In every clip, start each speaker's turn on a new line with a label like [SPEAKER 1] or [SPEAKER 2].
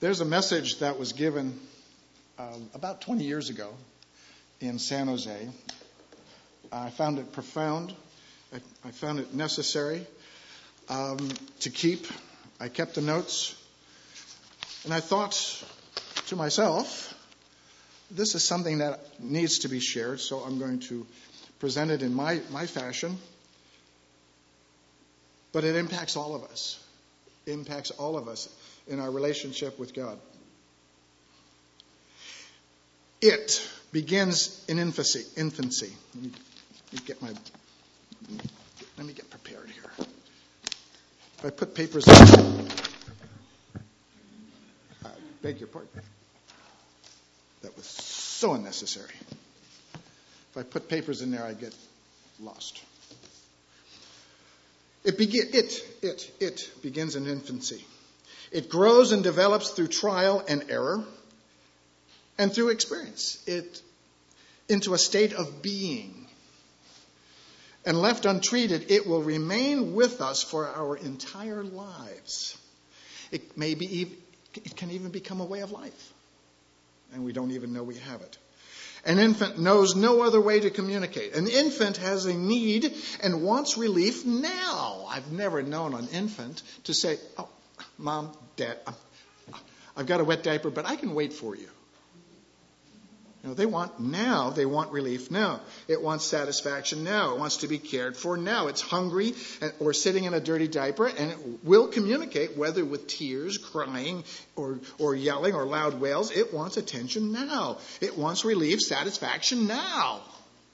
[SPEAKER 1] There's a message that was given about 20 years ago in San Jose. I found it profound. I found it necessary to keep. I kept the notes. And I thought to myself, this is something that needs to be shared, so I'm going to present it in my fashion. But it impacts all of us. It impacts all of us in our relationship with God. It begins in infancy. Let me get prepared here. If I put papers in, I beg your pardon. That was so unnecessary. If I put papers in there, I get lost. It begins in infancy. It grows and develops through trial and error and through experience. It into a state of being. And left untreated, it will remain with us for our entire lives. It can even become a way of life. And we don't even know we have it. An infant knows no other way to communicate. An infant has a need and wants relief now. I've never known an infant to say, "Oh, Mom, Dad, I've got a wet diaper, but I can wait for you." They want now. They want relief now. It wants satisfaction now. It wants to be cared for now. It's hungry or sitting in a dirty diaper, and it will communicate, whether with tears, crying, or yelling, or loud wails. It wants attention now. It wants relief, satisfaction now.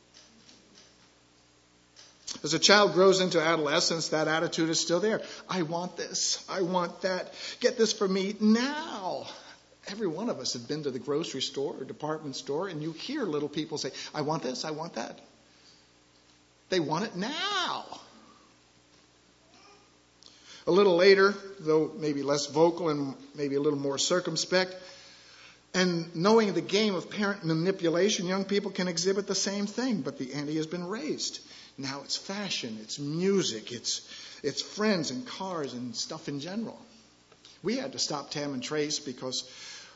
[SPEAKER 1] As a child grows into adolescence, that attitude is still there. I want this. I want that. Get this for me now. Every one of us have been to the grocery store or department store, and you hear little people say, I want this, I want that. They want it now. A little later, though maybe less vocal and maybe a little more circumspect, and knowing the game of parent manipulation, young people can exhibit the same thing, but the ante has been raised. Now it's fashion, it's music, it's friends and cars and stuff in general. We had to stop Tam and Trace because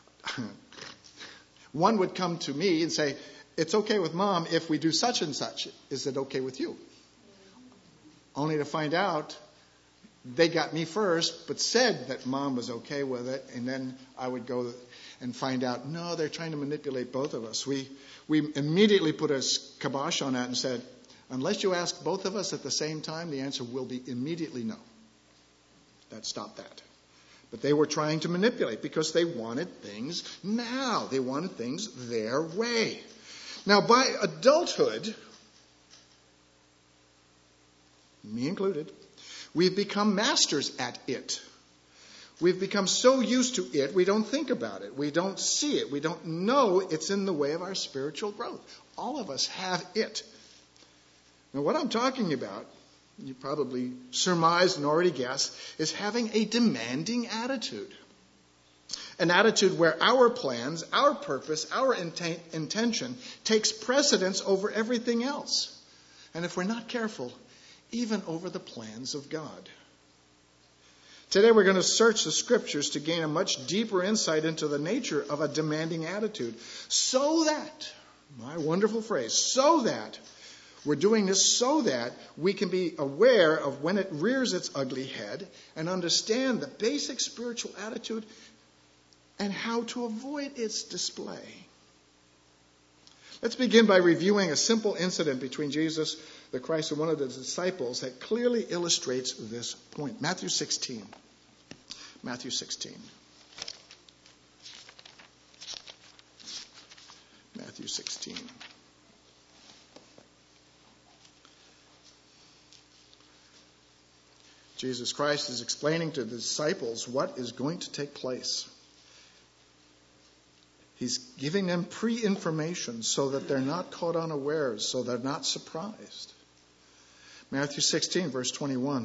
[SPEAKER 1] one would come to me and say, it's okay with Mom if we do such and such. Is it okay with you? Only to find out they got me first, but said that Mom was okay with it. And then I would go and find out, no, they're trying to manipulate both of us. We immediately put a kibosh on that and said, unless you ask both of us at the same time, the answer will be immediately no. That stopped that. But they were trying to manipulate because they wanted things now. They wanted things their way. Now, by adulthood, me included, we've become masters at it. We've become so used to it, we don't think about it. We don't see it. We don't know it's in the way of our spiritual growth. All of us have it. Now, what I'm talking about, you probably surmised and already guessed, is having a demanding attitude. An attitude where our plans, our purpose, our intention takes precedence over everything else. And if we're not careful, even over the plans of God. Today we're going to search the scriptures to gain a much deeper insight into the nature of a demanding attitude. So that, my wonderful phrase, so that, we're doing this so that we can be aware of when it rears its ugly head and understand the basic spiritual attitude and how to avoid its display. Let's begin by reviewing a simple incident between Jesus the Christ and one of the disciples that clearly illustrates this point. Matthew 16. Matthew 16. Matthew 16. Jesus Christ is explaining to the disciples what is going to take place. He's giving them pre-information so that they're not caught unawares, so they're not surprised. Matthew 16, verse 21.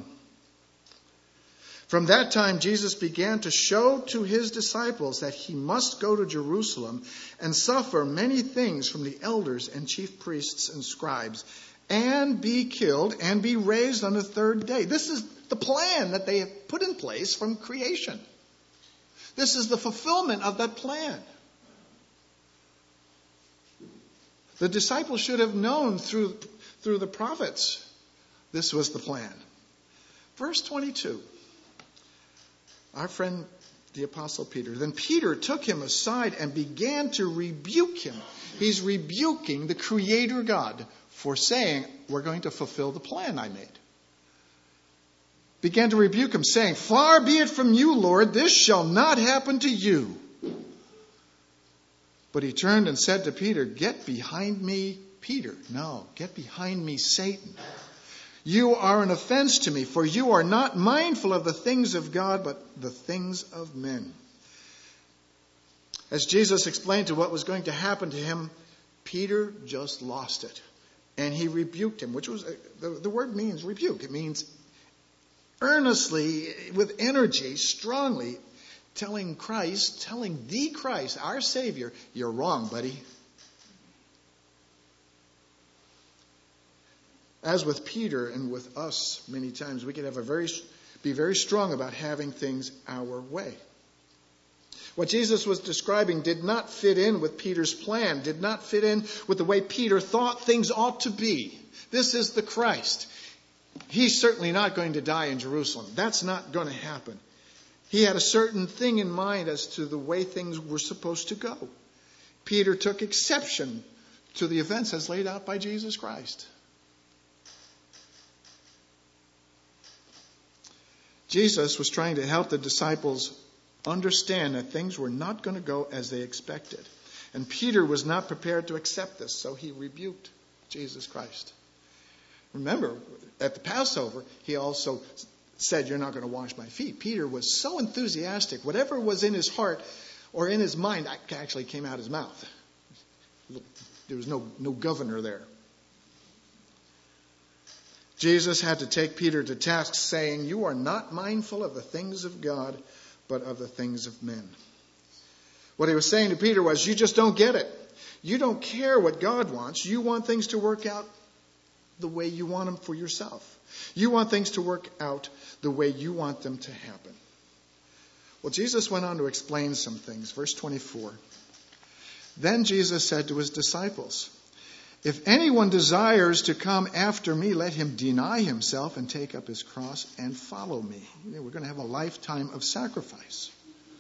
[SPEAKER 1] From that time, Jesus began to show to his disciples that he must go to Jerusalem and suffer many things from the elders and chief priests and scribes, and be killed and be raised on the third day. This is the plan that they have put in place from creation. This is the fulfillment of that plan. The disciples should have known through the prophets this was the plan. Verse 22. Our friend, the Apostle Peter. Then Peter took him aside and began to rebuke him. He's rebuking the Creator God for saying, we're going to fulfill the plan I made. Began to rebuke him, saying, far be it from you, Lord, this shall not happen to you. But he turned and said to Peter, get behind me, Peter. No, get behind me, Satan. You are an offense to me, for you are not mindful of the things of God, but the things of men. As Jesus explained to what was going to happen to him, Peter just lost it. And he rebuked him, which was, the word means rebuke. It means earnestly, with energy, strongly, telling the Christ, our Savior, you're wrong, buddy. As with Peter and with us, many times we can be very strong about having things our way. What Jesus was describing did not fit in with Peter's plan, did not fit in with the way Peter thought things ought to be. This is the Christ. He's certainly not going to die in Jerusalem. That's not going to happen. He had a certain thing in mind as to the way things were supposed to go. Peter took exception to the events as laid out by Jesus Christ. Jesus was trying to help the disciples understand that things were not going to go as they expected. And Peter was not prepared to accept this, so he rebuked Jesus Christ. Remember, at the Passover, he also said, you're not going to wash my feet. Peter was so enthusiastic. Whatever was in his heart or in his mind actually came out his mouth. There was no governor there. Jesus had to take Peter to task, saying, you are not mindful of the things of God, but of the things of men. What he was saying to Peter was, you just don't get it. You don't care what God wants. You want things to work out the way you want them for yourself. You want things to work out the way you want them to happen. Well, Jesus went on to explain some things. Verse 24. Then Jesus said to his disciples, if anyone desires to come after me, let him deny himself and take up his cross and follow me. We're going to have a lifetime of sacrifice.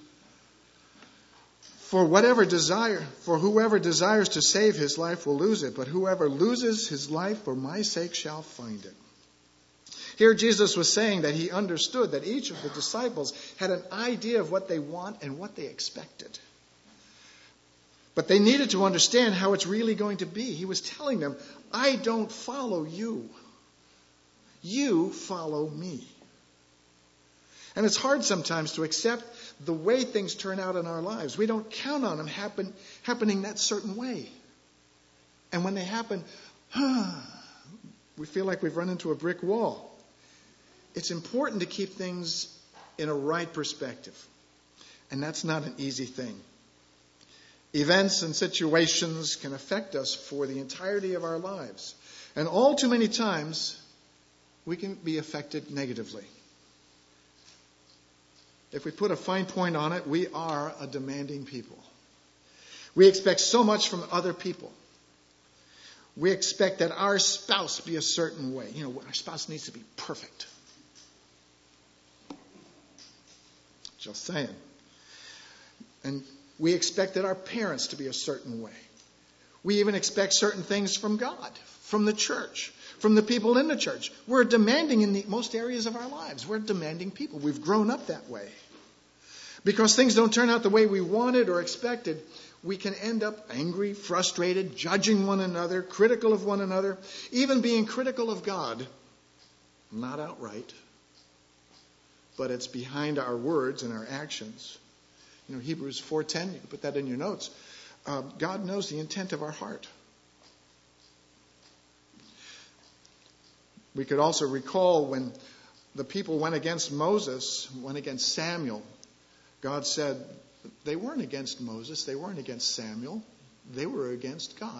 [SPEAKER 1] For whoever desires to save his life will lose it, but whoever loses his life for my sake shall find it. Here Jesus was saying that he understood that each of the disciples had an idea of what they want and what they expected. But they needed to understand how it's really going to be. He was telling them, I don't follow you. You follow me. And it's hard sometimes to accept the way things turn out in our lives. We don't count on them happening that certain way. And when they happen, we feel like we've run into a brick wall. It's important to keep things in a right perspective. And that's not an easy thing. Events and situations can affect us for the entirety of our lives. And all too many times, we can be affected negatively. If we put a fine point on it, we are a demanding people. We expect so much from other people. We expect that our spouse be a certain way. Our spouse needs to be perfect. Just saying. And we expect that our parents to be a certain way. We even expect certain things from God, from the church, from the people in the church. We're demanding in most areas of our lives. We're demanding people. We've grown up that way. Because things don't turn out the way we wanted or expected, we can end up angry, frustrated, judging one another, critical of one another, even being critical of God. Not outright, but it's behind our words and our actions. Hebrews 4:10, you can put that in your notes. God knows the intent of our heart. We could also recall when the people went against Moses, went against Samuel, God said they weren't against Moses, they weren't against Samuel, they were against God.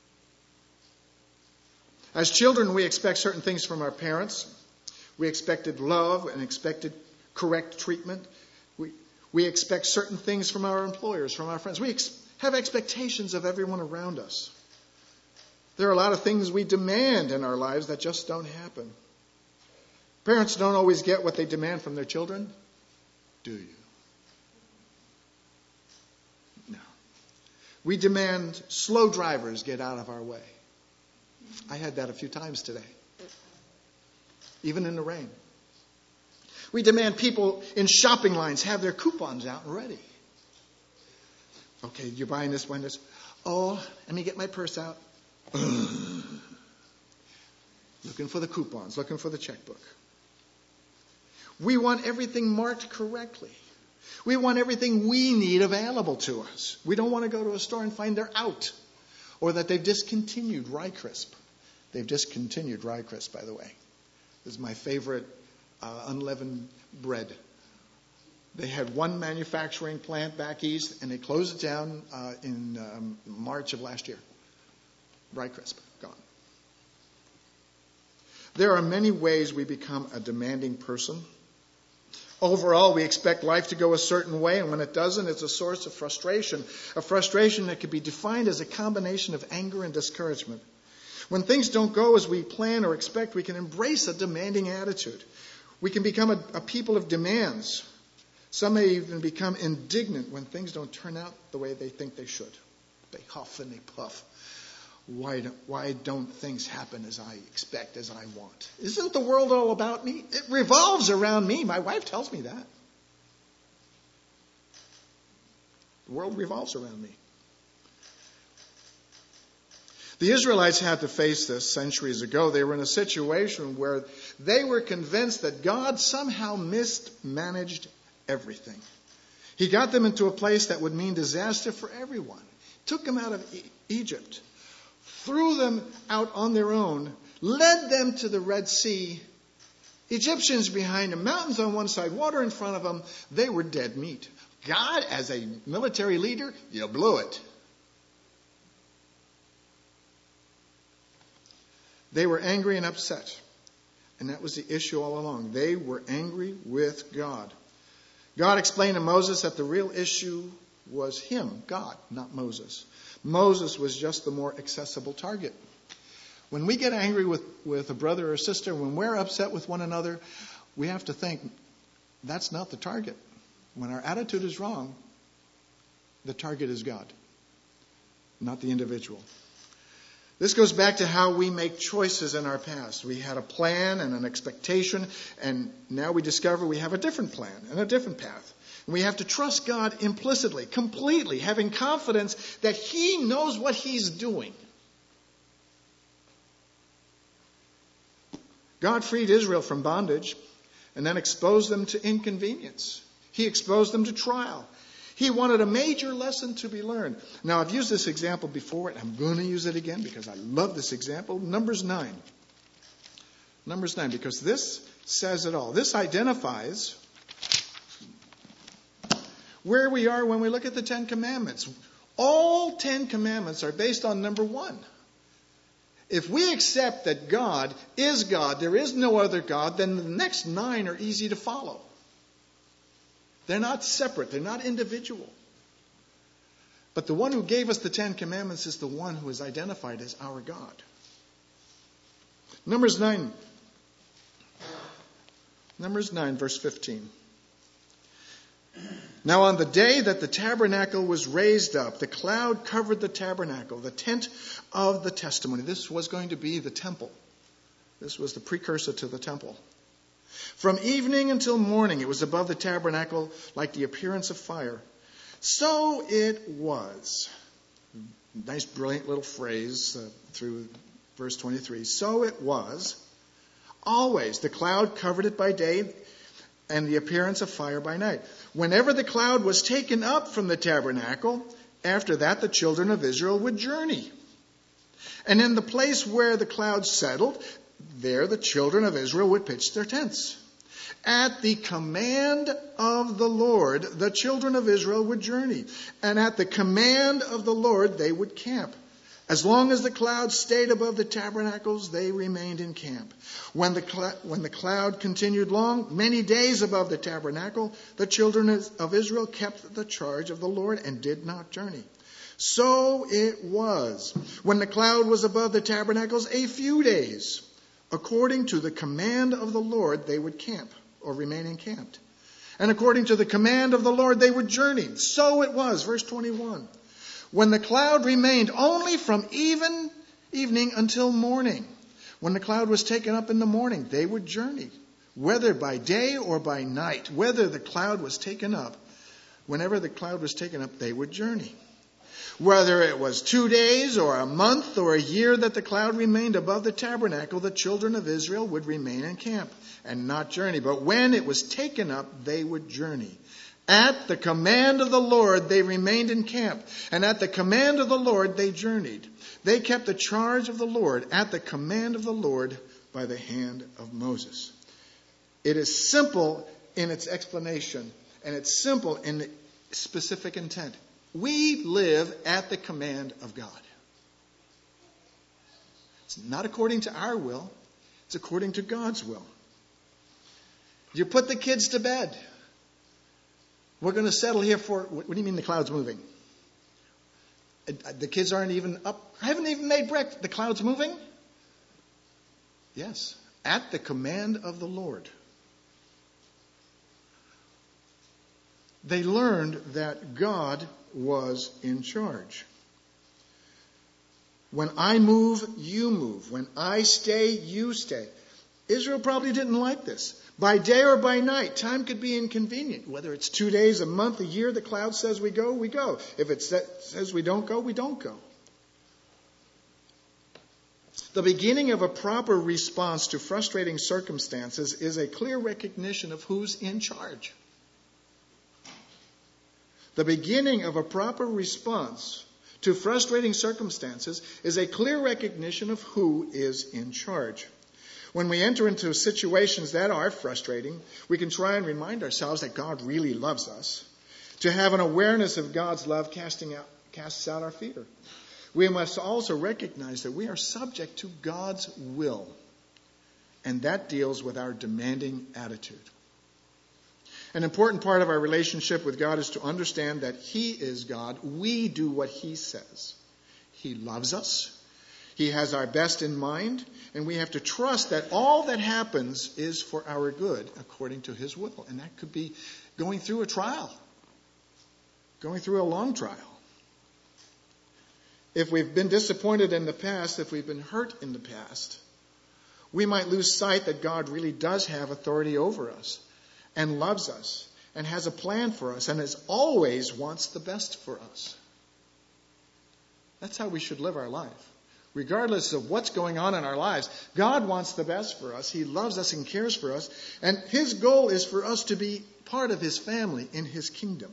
[SPEAKER 1] As children, we expect certain things from our parents. We expected love and expected correct treatment. We expect certain things from our employers, from our friends. We have expectations of everyone around us. There are a lot of things we demand in our lives that just don't happen. Parents don't always get what they demand from their children, do you? No. We demand slow drivers get out of our way. I had that a few times today, even in the rain. We demand people in shopping lines have their coupons out and ready. Okay, you're buying this, buying this. Oh, let me get my purse out. Looking for the coupons, looking for the checkbook. We want everything marked correctly. We want everything we need available to us. We don't want to go to a store and find they're out or that they've discontinued Rye Crisp. They've discontinued Rye Crisp, by the way. This is my favorite unleavened bread. They had one manufacturing plant back east, and they closed it down in March of last year. Rye Crisp, gone. There are many ways we become a demanding person. Overall, we expect life to go a certain way, and when it doesn't, it's a source of frustration. A frustration that could be defined as a combination of anger and discouragement. When things don't go as we plan or expect, we can embrace a demanding attitude. We can become a people of demands. Some may even become indignant when things don't turn out the way they think they should. They huff and they puff. Why don't things happen as I expect, as I want? Isn't the world all about me? It revolves around me. My wife tells me that. The world revolves around me. The Israelites had to face this centuries ago. They were in a situation where they were convinced that God somehow mismanaged everything. He got them into a place that would mean disaster for everyone. Took them out of Egypt. Threw them out on their own. Led them to the Red Sea. Egyptians behind them. Mountains on one side. Water in front of them. They were dead meat. God, as a military leader, you blew it. They were angry and upset. And that was the issue all along. They were angry with God. God explained to Moses that the real issue was him, God, not Moses. Moses was just the more accessible target. When we get angry with a brother or sister, when we're upset with one another, we have to think, that's not the target. When our attitude is wrong, the target is God, not the individual. This goes back to how we make choices in our past. We had a plan and an expectation, and now we discover we have a different plan and a different path. And we have to trust God implicitly, completely, having confidence that He knows what He's doing. God freed Israel from bondage and then exposed them to inconvenience. He exposed them to trial. He wanted a major lesson to be learned. Now, I've used this example before, and I'm going to use it again because I love this example. Numbers 9. Numbers 9, because this says it all. This identifies where we are when we look at the Ten Commandments. All 10 commandments are based on number 1. If we accept that God is God, there is no other God, then the next 9 are easy to follow. They're not separate. They're not individual. But the one who gave us the 10 Commandments is the one who is identified as our God. Numbers 9. Numbers 9, verse 15. Now on the day that the tabernacle was raised up, the cloud covered the tabernacle, the tent of the testimony. This was going to be the temple. This was the precursor to the temple. From evening until morning, it was above the tabernacle like the appearance of fire. So it was. Nice, brilliant little phrase through verse 23. So it was. Always the cloud covered it by day and the appearance of fire by night. Whenever the cloud was taken up from the tabernacle, after that the children of Israel would journey. And in the place where the cloud settled, there the children of Israel would pitch their tents. At the command of the Lord, the children of Israel would journey. And at the command of the Lord, they would camp. As long as the cloud stayed above the tabernacles, they remained in camp. When the cloud continued long, many days above the tabernacle, the children of Israel kept the charge of the Lord and did not journey. So it was, when the cloud was above the tabernacles a few days, according to the command of the Lord, they would camp or remain encamped. And according to the command of the Lord, they would journey. So it was, verse 21. When the cloud remained only from evening until morning. When the cloud was taken up in the morning, they would journey, whether by day or by night. Whether the cloud was taken up, whenever the cloud was taken up, they would journey. Whether it was 2 days or a month or a year that the cloud remained above the tabernacle, the children of Israel would remain in camp and not journey. But when it was taken up, they would journey. At the command of the Lord, they remained in camp, and at the command of the Lord, they journeyed. They kept the charge of the Lord at the command of the Lord by the hand of Moses. It is simple in its explanation, and it's simple in the specific intent. We live at the command of God. It's not according to our will, it's according to God's will. You put the kids to bed. We're going to settle here for, what do you mean the cloud's moving? The kids aren't even up. I haven't even made breakfast. The cloud's moving? Yes. At the command of the Lord. They learned that God was in charge. When I move, you move. When I stay, you stay. Israel probably didn't like this. By day or by night, time could be inconvenient. Whether it's 2 days, a month, a year, the cloud says we go, we go. If it says we don't go, we don't go. The beginning of a proper response to frustrating circumstances is a clear recognition of who's in charge. The beginning of a proper response to frustrating circumstances is a clear recognition of who is in charge. When we enter into situations that are frustrating, we can try and remind ourselves that God really loves us. To have an awareness of God's love casts out our fear. We must also recognize that we are subject to God's will, and that deals with our demanding attitude. An important part of our relationship with God is to understand that He is God. We do what He says. He loves us. He has our best in mind, and we have to trust that all that happens is for our good according to His will. And that could be going through a trial, going through a long trial. If we've been disappointed in the past, if we've been hurt in the past, we might lose sight that God really does have authority over us and loves us and has a plan for us and as always wants the best for us. That's how we should live our life. Regardless of what's going on in our lives, God wants the best for us. He loves us and cares for us. And His goal is for us to be part of His family in His kingdom.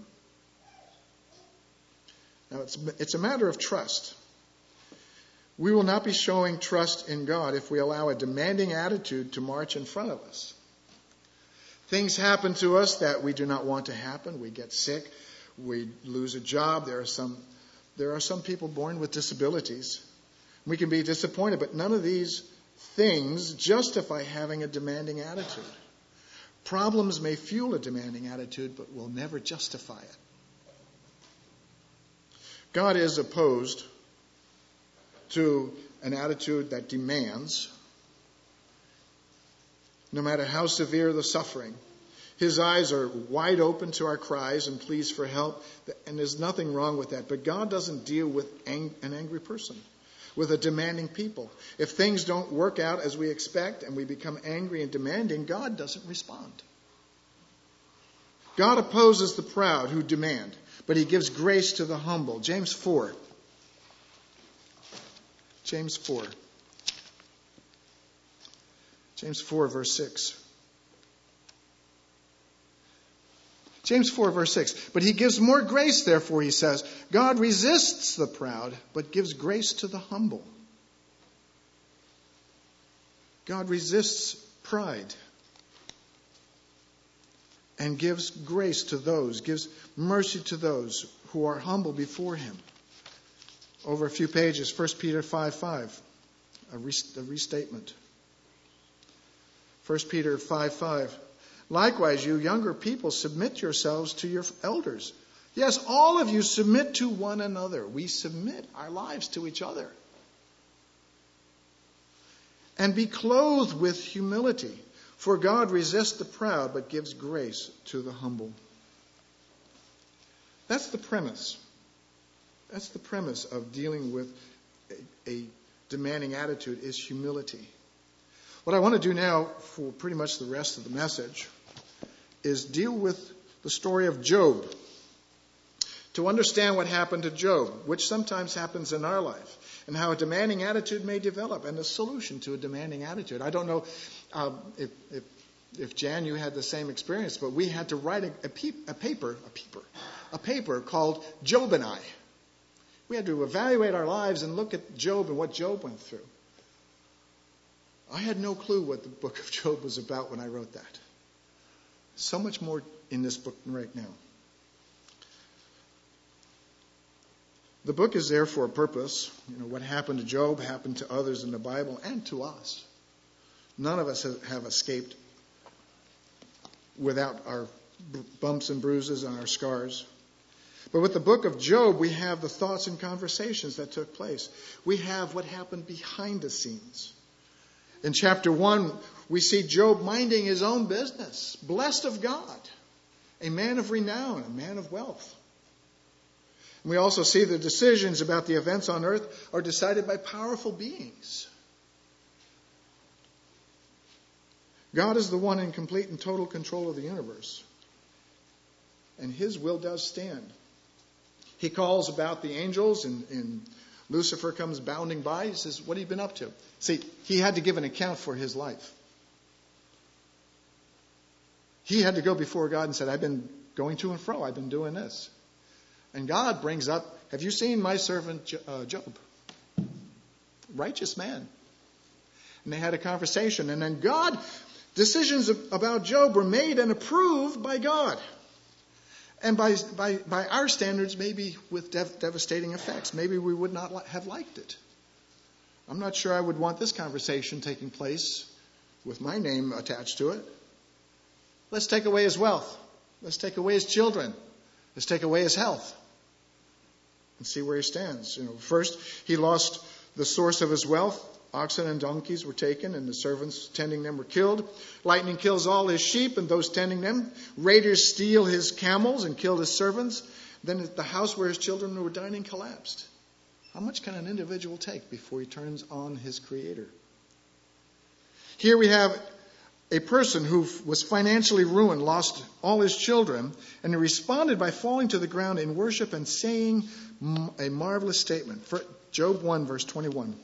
[SPEAKER 1] Now, it's a matter of trust. We will not be showing trust in God if we allow a demanding attitude to march in front of us. Things happen to us that we do not want to happen. We get sick. We lose a job. There are some people born with disabilities. We can be disappointed, but none of these things justify having a demanding attitude. Problems may fuel a demanding attitude, but will never justify it. God is opposed to an attitude that demands, no matter how severe the suffering. His eyes are wide open to our cries and pleas for help, and there's nothing wrong with that. But God doesn't deal with an angry person, with a demanding people. If things don't work out as we expect and we become angry and demanding, God doesn't respond. God opposes the proud who demand, but He gives grace to the humble. James 4. James 4. James 4, verse 6. James 4, verse 6. But He gives more grace, therefore, He says, God resists the proud, but gives grace to the humble. God resists pride and gives grace to those, gives mercy to those who are humble before Him. over a few pages, 1 Peter 5:5, a restatement. 1 Peter 5:5. Likewise, you younger people, submit yourselves to your elders. Yes, all of you submit to one another. We submit our lives to each other. And be clothed with humility. For God resists the proud, but gives grace to the humble. That's the premise. That's the premise of dealing with a demanding attitude, is humility. What I want to do now for pretty much the rest of the message is deal with the story of Job. To understand what happened to Job, which sometimes happens in our life, and how a demanding attitude may develop, and the solution to a demanding attitude. I don't know if Jan, you had the same experience, but we had to write a paper called Job and I. We had to evaluate our lives and look at Job and what Job went through. I had no clue what the book of Job was about when I wrote that. So much more in this book right now. The book is there for a purpose. What happened to Job happened to others in the Bible and to us. None of us have escaped without our bumps and bruises and our scars. But with the book of Job, we have the thoughts and conversations that took place. We have what happened behind the scenes. In chapter 1, we see Job minding his own business, blessed of God, a man of renown, a man of wealth. We also see the decisions about the events on earth are decided by powerful beings. God is the one in complete and total control of the universe. And his will does stand. He calls about the angels, and Lucifer comes bounding by. He says, "What have you been up to?" See, he had to give an account for his life. He had to go before God and said, "I've been going to and fro. I've been doing this." And God brings up, "Have you seen my servant Job? Righteous man." And they had a conversation. And then decisions about Job were made and approved by God. And by our standards, maybe with devastating effects. Maybe we would not have liked it. I'm not sure I would want this conversation taking place with my name attached to it. Let's take away his wealth. Let's take away his children. Let's take away his health. And see where he stands. First, he lost the source of his wealth. Oxen and donkeys were taken, and the servants tending them were killed. Lightning kills all his sheep and those tending them. Raiders steal his camels and kill his servants. Then the house where his children were dining collapsed. How much can an individual take before he turns on his Creator? Here we have a person who was financially ruined, lost all his children, and he responded by falling to the ground in worship and saying a marvelous statement. Job 1, verse 21.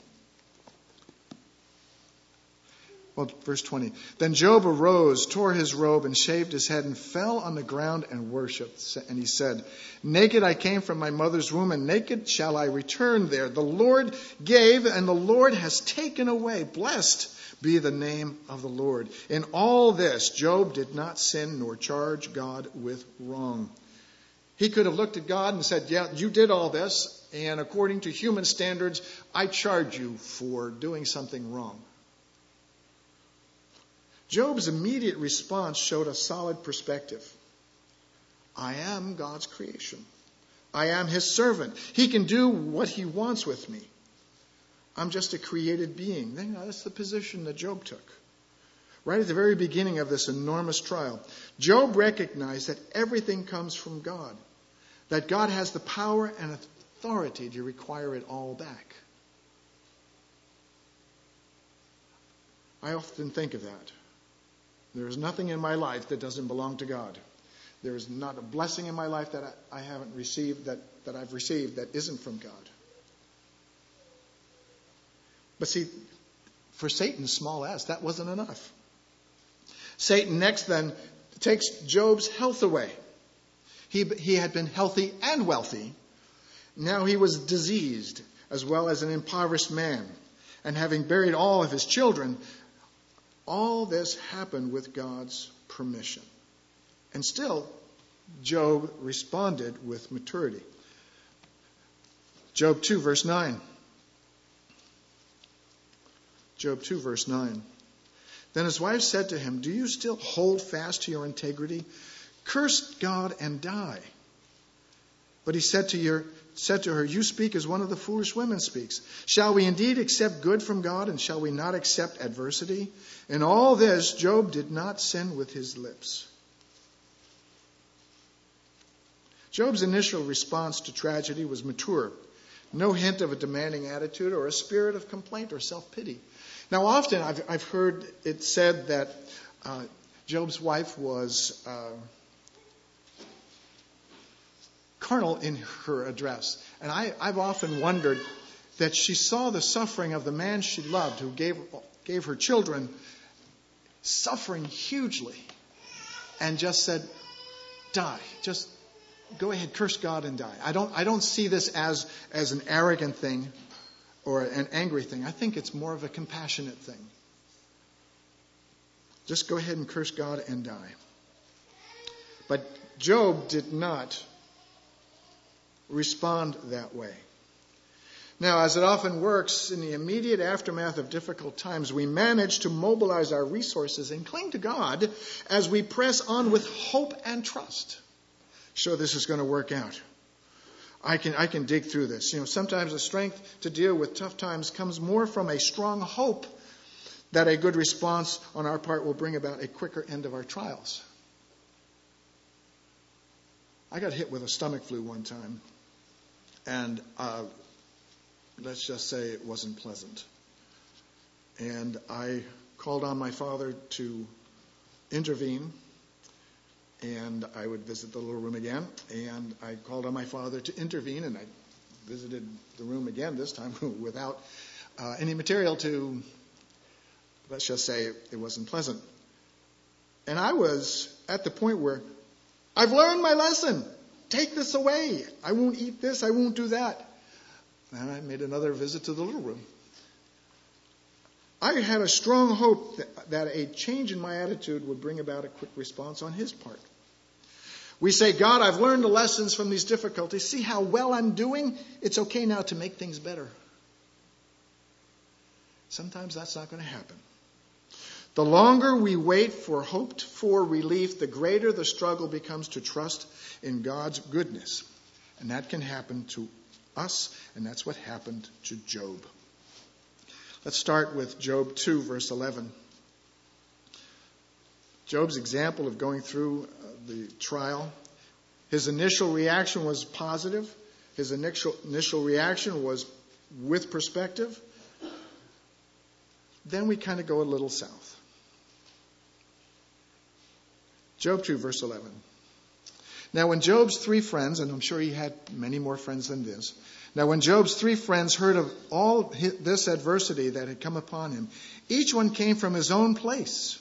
[SPEAKER 1] Well, verse 20. Then Job arose, tore his robe, and shaved his head, and fell on the ground and worshipped. And he said, "Naked I came from my mother's womb, and naked shall I return there. The Lord gave, and the Lord has taken away. Blessed be the name of the Lord." In all this, Job did not sin nor charge God with wrong. He could have looked at God and said, "Yeah, you did all this, and according to human standards, I charge you for doing something wrong." Job's immediate response showed a solid perspective. I am God's creation. I am his servant. He can do what he wants with me. I'm just a created being. That's the position that Job took. Right at the very beginning of this enormous trial, Job recognized that everything comes from God. That God has the power and authority to require it all back. I often think of that. There is nothing in my life that doesn't belong to God. There is not a blessing in my life that I haven't received, that I've received that isn't from God. But see, for Satan, small s, that wasn't enough. Satan next then takes Job's health away. He had been healthy and wealthy. Now he was diseased as well as an impoverished man. And having buried all of his children, all this happened with God's permission. And still, Job responded with maturity. Job 2, verse 9. Job 2, verse 9. Then his wife said to him, "Do you still hold fast to your integrity? Curse God and die." But he said to her, "You speak as one of the foolish women speaks. Shall we indeed accept good from God, and shall we not accept adversity?" In all this, Job did not sin with his lips. Job's initial response to tragedy was mature. No hint of a demanding attitude or a spirit of complaint or self-pity. Now, often I've heard it said that Job's wife was carnal in her address. And I've often wondered that she saw the suffering of the man she loved, who gave her children, suffering hugely, and just said, "Die. Just go ahead, curse God and die." I don't see this as an arrogant thing or an angry thing. I think it's more of a compassionate thing. Just go ahead and curse God and die. But Job did not respond that way. Now, as it often works, in the immediate aftermath of difficult times, we manage to mobilize our resources and cling to God as we press on with hope and trust. Sure, this is going to work out. I can dig through this. Sometimes the strength to deal with tough times comes more from a strong hope that a good response on our part will bring about a quicker end of our trials. I got hit with a stomach flu one time, and let's just say it wasn't pleasant. And I called on my father to intervene, and I would visit the little room again, and I called on my father to intervene, and I visited the room again, this time without any material to, let's just say it wasn't pleasant. And I was at the point where I've learned my lesson. Take this away. I won't eat this. I won't do that. And I made another visit to the little room. I had a strong hope that a change in my attitude would bring about a quick response on his part. We say, "God, I've learned the lessons from these difficulties. See how well I'm doing? It's okay now to make things better." Sometimes that's not going to happen. The longer we wait for hoped-for relief, the greater the struggle becomes to trust in God's goodness. And that can happen to us, and that's what happened to Job. Let's start with Job 2, verse 11. Job's example of going through the trial. His initial reaction was positive. His initial reaction was with perspective. Then we kind of go a little south. Job 2, verse 11. Now when Job's three friends, and I'm sure he had many more friends than this. Now when Job's three friends heard of all this adversity that had come upon him, each one came from his own place.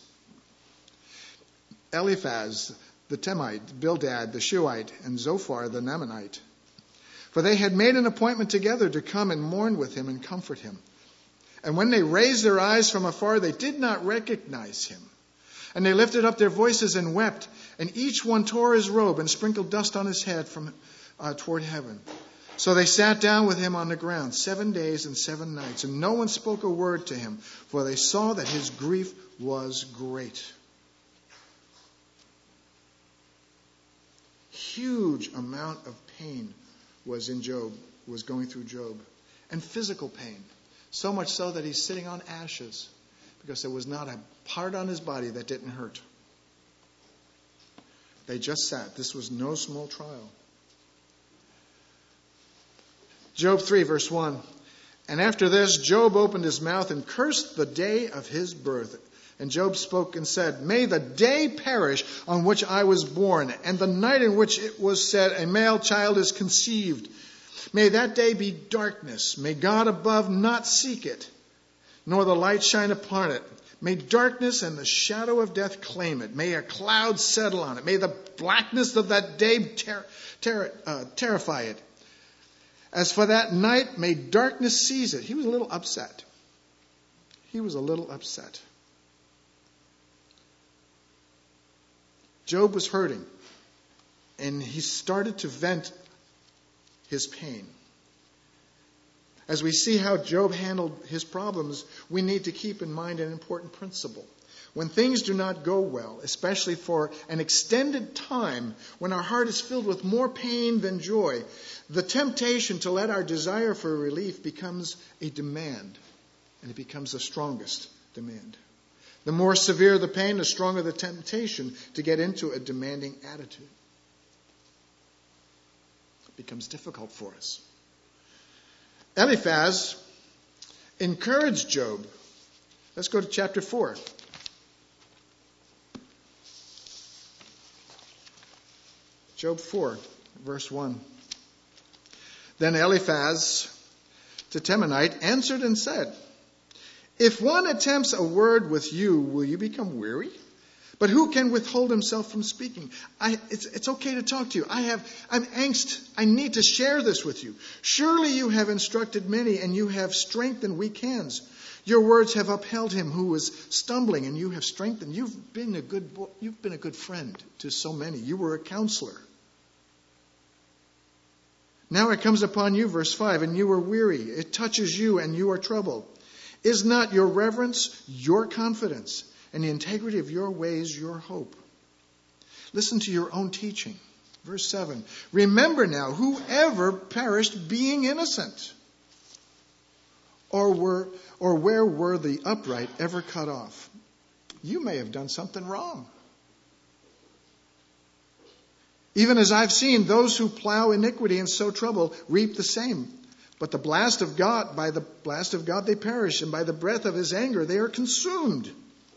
[SPEAKER 1] Eliphaz the Temite, Bildad the Shuhite, and Zophar the Naamanite. For they had made an appointment together to come and mourn with him and comfort him. And when they raised their eyes from afar, they did not recognize him. And they lifted up their voices and wept, and each one tore his robe and sprinkled dust on his head from toward heaven. So they sat down with him on the ground 7 days and 7 nights, and no one spoke a word to him, for they saw that his grief was great. Huge amount of pain was going through Job, and physical pain. So much so that he's sitting on ashes, because there was not a part on his body that didn't hurt. They just sat. This was no small trial. Job 3, verse 1. And after this, Job opened his mouth and cursed the day of his birth. And Job spoke and said, "May the day perish on which I was born, and the night in which it was said, a male child is conceived. May that day be darkness. May God above not seek it, nor the light shine upon it. May darkness and the shadow of death claim it. May a cloud settle on it. May the blackness of that day terrify it. As for that night, may darkness seize it." He was a little upset. Job was hurting, and he started to vent his pain. As we see how Job handled his problems, we need to keep in mind an important principle. When things do not go well, especially for an extended time, when our heart is filled with more pain than joy, the temptation to let our desire for relief becomes a demand, and it becomes the strongest demand. The more severe the pain, the stronger the temptation to get into a demanding attitude. It becomes difficult for us. Eliphaz encouraged Job. Let's go to chapter 4. Job 4, verse 1. Then Eliphaz the Temanite answered and said, if one attempts a word with you, will you become weary? But who can withhold himself from speaking? It's okay to talk to you. I'm angst. I need to share this with you. Surely you have instructed many, and you have strengthened weak hands. Your words have upheld him who was stumbling, and you have strengthened. You've been a good friend to so many. You were a counselor. Now it comes upon you, verse 5, and you are weary. It touches you, and you are troubled. Is not your reverence your confidence, and the integrity of your ways your hope? Listen to your own teaching. Verse 7. Remember now, whoever perished being innocent, or where were the upright ever cut off? You may have done something wrong. Even as I've seen, those who plow iniquity and sow trouble reap the same. But by the blast of God they perish, and by the breath of his anger they are consumed.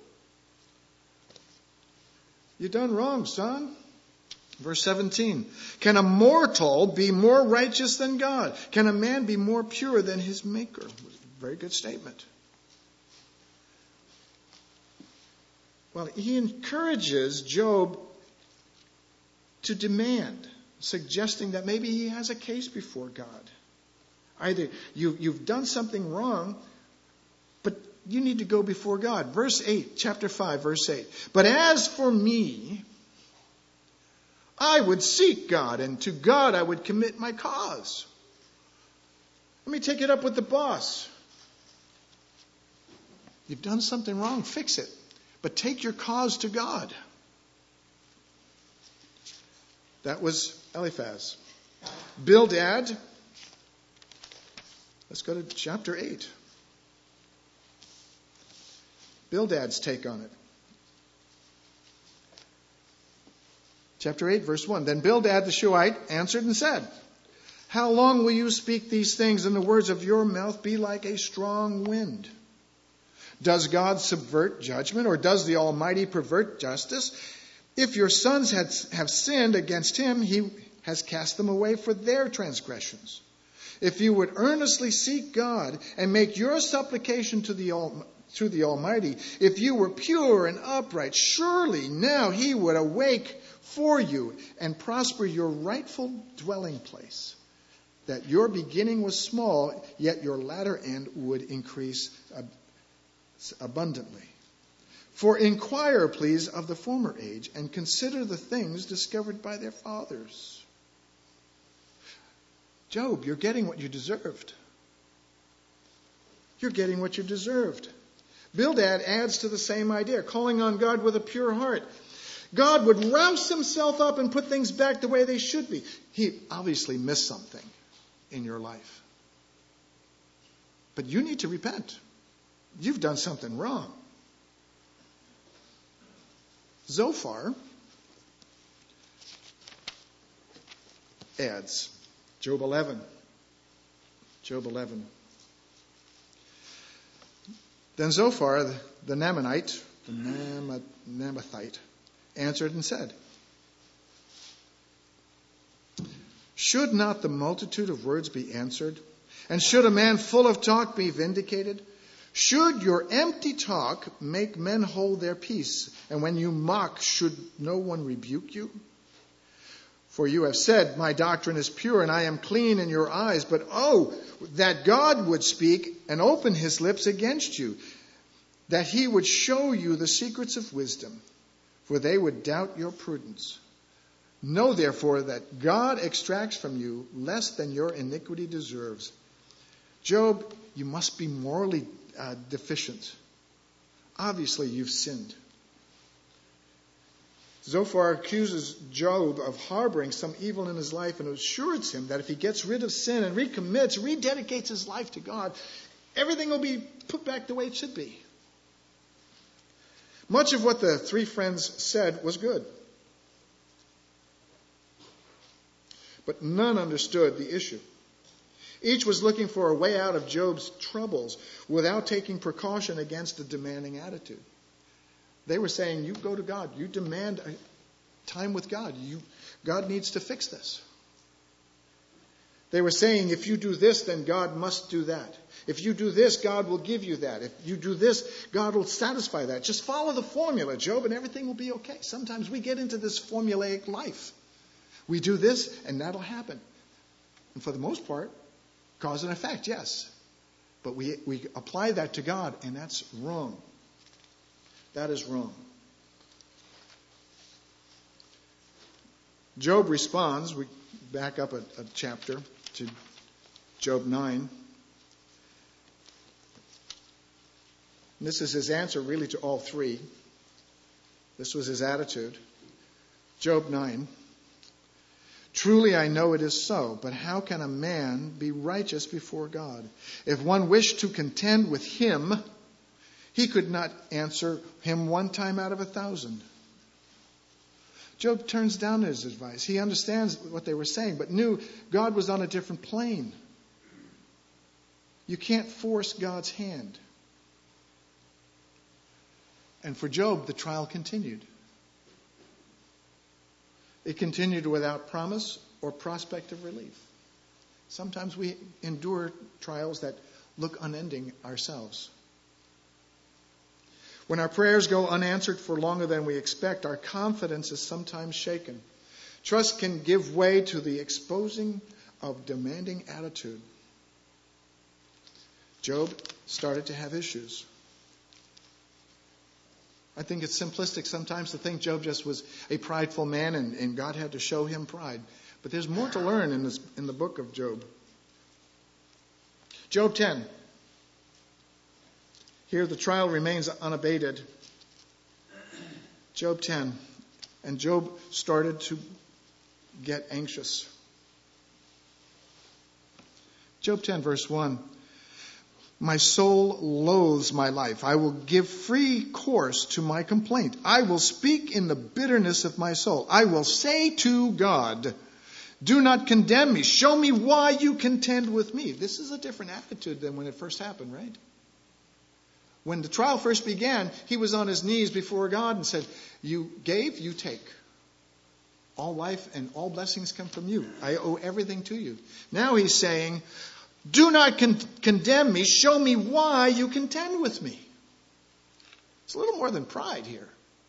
[SPEAKER 1] You done wrong, son. Verse 17. Can a mortal be more righteous than God? Can a man be more pure than his maker? Very good statement. Well, he encourages Job to demand, suggesting that maybe he has a case before God. Either you've done something wrong, but you need to go before God. Verse 8, chapter 5, verse 8. But as for me, I would seek God, and to God I would commit my cause. Let me take it up with the boss. You've done something wrong, fix it. But take your cause to God. That was Eliphaz. Bildad. Let's go to chapter 8. Bildad's take on it. Chapter 8, verse 1. Then Bildad the Shuhite answered and said, how long will you speak these things, and the words of your mouth be like a strong wind? Does God subvert judgment, or does the Almighty pervert justice? If your sons have sinned against him, he has cast them away for their transgressions. If you would earnestly seek God and make your supplication to the Almighty, if you were pure and upright, surely now he would awake for you and prosper your rightful dwelling place. That your beginning was small, yet your latter end would increase abundantly. For inquire, please, of the former age, and consider the things discovered by their fathers. Job, you're getting what you deserved. You're getting what you deserved. Bildad adds to the same idea, calling on God with a pure heart. God would rouse himself up and put things back the way they should be. He obviously missed something in your life. But you need to repent. You've done something wrong. Zophar adds, Job 11. Job 11. Then Zophar, the Namathite, answered and said, should not the multitude of words be answered? And should a man full of talk be vindicated? Should your empty talk make men hold their peace? And when you mock, should no one rebuke you? For you have said, my doctrine is pure and I am clean in your eyes. But oh, that God would speak and open his lips against you, that he would show you the secrets of wisdom, for they would doubt your prudence. Know therefore that God extracts from you less than your iniquity deserves. Job, you must be morally deficient. Obviously, you've sinned. Zophar accuses Job of harboring some evil in his life and assures him that if he gets rid of sin and recommits, rededicates his life to God, everything will be put back the way it should be. Much of what the three friends said was good. But none understood the issue. Each was looking for a way out of Job's troubles without taking precaution against a demanding attitude. They were saying, you go to God. You demand time with God. God needs to fix this. They were saying, if you do this, then God must do that. If you do this, God will give you that. If you do this, God will satisfy that. Just follow the formula, Job, and everything will be okay. Sometimes we get into this formulaic life. We do this, and that'll happen. And for the most part, cause and effect, yes. But we apply that to God, and that's wrong. That is wrong. Job responds. We back up a chapter to Job 9. And this is his answer really to all three. This was his attitude. Job 9. Truly I know it is so, but how can a man be righteous before God? If one wished to contend with him, he could not answer him 1 time out of 1,000. Job turns down his advice. He understands what they were saying, but knew God was on a different plane. You can't force God's hand. And for Job, the trial continued. It continued without promise or prospect of relief. Sometimes we endure trials that look unending ourselves. When our prayers go unanswered for longer than we expect, our confidence is sometimes shaken. Trust can give way to the exposing of demanding attitude. Job started to have issues. I think it's simplistic sometimes to think Job just was a prideful man and God had to show him pride. But there's more to learn in the book of Job. Job 10. Here the trial remains unabated. Job 10. And Job started to get anxious. Job 10 verse 1. My soul loathes my life. I will give free course to my complaint. I will speak in the bitterness of my soul. I will say to God, do not condemn me. Show me why you contend with me. This is a different attitude than when it first happened, right? When the trial first began, he was on his knees before God and said, you gave, you take. All life and all blessings come from you. I owe everything to you. Now he's saying, do not condemn me. Show me why you contend with me. It's a little more than pride here.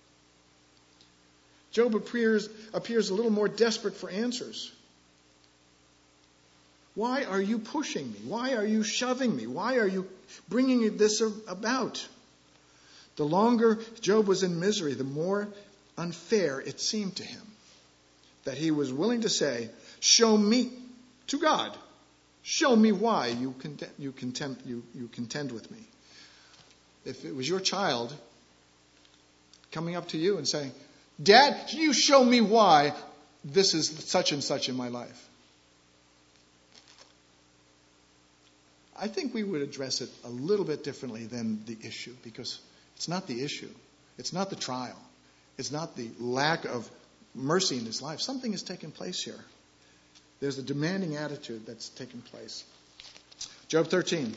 [SPEAKER 1] Job appears a little more desperate for answers. Why are you pushing me? Why are you shoving me? Why are you bringing this about? The longer Job was in misery, the more unfair it seemed to him that he was willing to say, show me to God. Show me why you contend with me. If it was your child coming up to you and saying, Dad, can you show me why this is such and such in my life? I think we would address it a little bit differently than the issue, because it's not the issue. It's not the trial. It's not the lack of mercy in his life. Something has taken place here. There's a demanding attitude that's taken place. Job 13.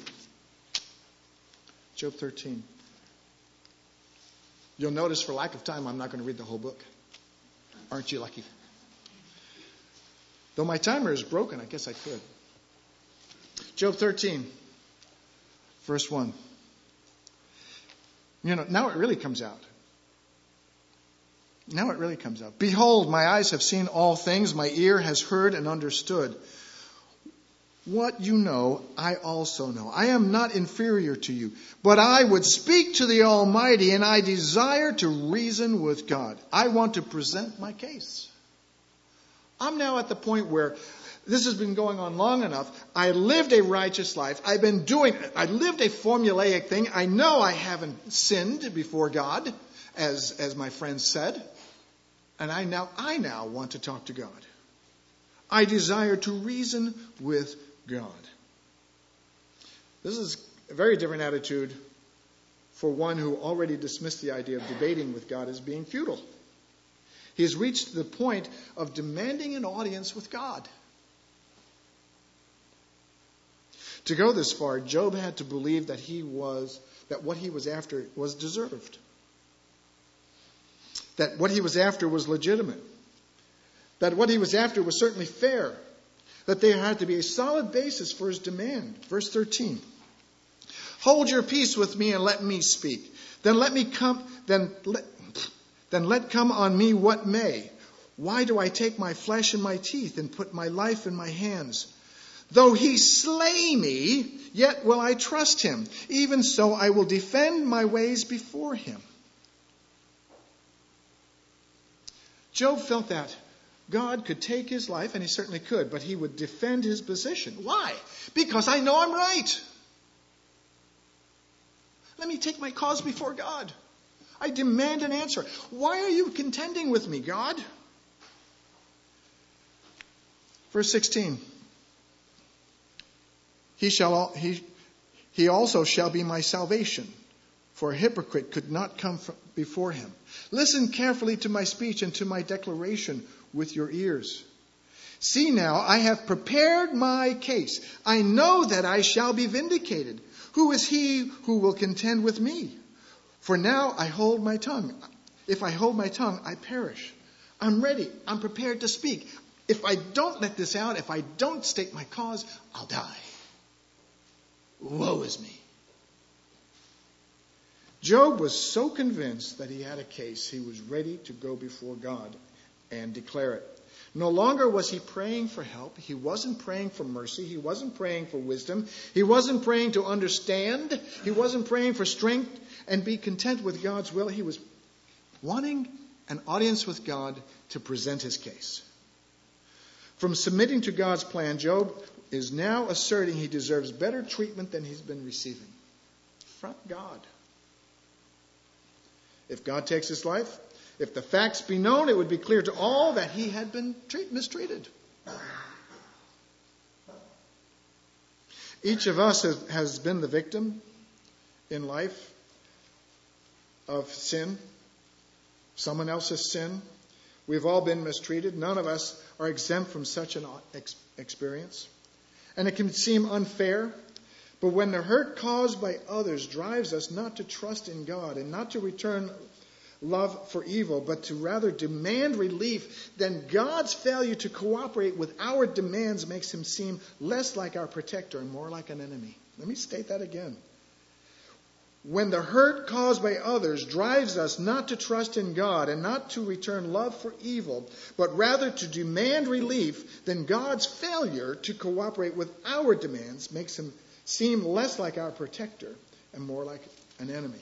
[SPEAKER 1] Job 13. You'll notice for lack of time, I'm not going to read the whole book. Aren't you lucky? Though my timer is broken, I guess I could. Job 13, verse 1. Now it really comes out. Now it really comes out. Behold, my eyes have seen all things. My ear has heard and understood. What you know, I also know. I am not inferior to you, but I would speak to the Almighty, and I desire to reason with God. I want to present my case. I'm now at the point where This has been going on long enough. I lived a righteous life. I lived a formulaic thing. I know I haven't sinned before God, as my friend said. And I now want to talk to God. I desire to reason with God. This is a very different attitude for one who already dismissed the idea of debating with God as being futile. He has reached the point of demanding an audience with God. To go this far, Job had to believe that what he was after was deserved. That what he was after was legitimate. That what he was after was certainly fair. That there had to be a solid basis for his demand. Verse 13. Hold your peace with me and let me speak. Then let come on me what may. Why do I take my flesh in my teeth and put my life in my hands? Though he slay me, yet will I trust him. Even so, I will defend my ways before him. Job felt that God could take his life, and he certainly could, but he would defend his position. Why? Because I know I'm right. Let me take my cause before God. I demand an answer. Why are you contending with me, God? Verse 16. He also shall be my salvation, for a hypocrite could not come before him. Listen carefully to my speech and to my declaration with your ears. See now, I have prepared my case. I know that I shall be vindicated. Who is he who will contend with me? For now I hold my tongue. If I hold my tongue, I perish. I'm ready. I'm prepared to speak. If I don't let this out, if I don't state my cause, I'll die. Woe is me. Job was so convinced that he had a case, he was ready to go before God and declare it. No longer was he praying for help. He wasn't praying for mercy. He wasn't praying for wisdom. He wasn't praying to understand. He wasn't praying for strength and be content with God's will. He was wanting an audience with God to present his case. From submitting to God's plan, Job is now asserting he deserves better treatment than he's been receiving from God. If God takes his life, if the facts be known, it would be clear to all that he had been mistreated. Each of us has been the victim in life of sin, someone else's sin. We've all been mistreated. None of us are exempt from such an experience. And it can seem unfair, but when the hurt caused by others drives us not to trust in God and not to return love for evil, but to rather demand relief, then God's failure to cooperate with our demands makes him seem less like our protector and more like an enemy. Let me state that again. When the hurt caused by others drives us not to trust in God and not to return love for evil, but rather to demand relief, then God's failure to cooperate with our demands makes him seem less like our protector and more like an enemy.